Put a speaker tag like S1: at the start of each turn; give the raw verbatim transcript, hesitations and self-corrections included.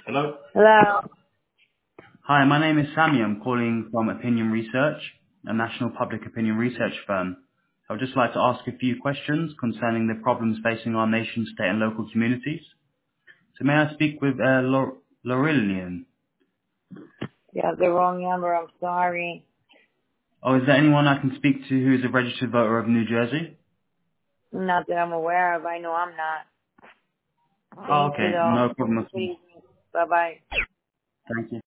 S1: Hello?
S2: Hello.
S1: Hi, my name is Sammy. I'm calling from Opinion Research, a national public opinion research firm. I would just like to ask a few questions concerning the problems facing our nation, state and local communities. So may I speak with uh, Laur- Laurillian?
S2: You have the wrong number. I'm sorry.
S1: Or is there anyone I can speak to who is a registered voter of New Jersey?
S2: Not that I'm aware of. I know I'm not.
S1: Oh,
S2: Thank you,
S1: okay.
S2: though.
S1: No problem
S2: Have
S1: at
S2: a good
S1: all.
S2: evening. Bye-bye.
S1: Thank you.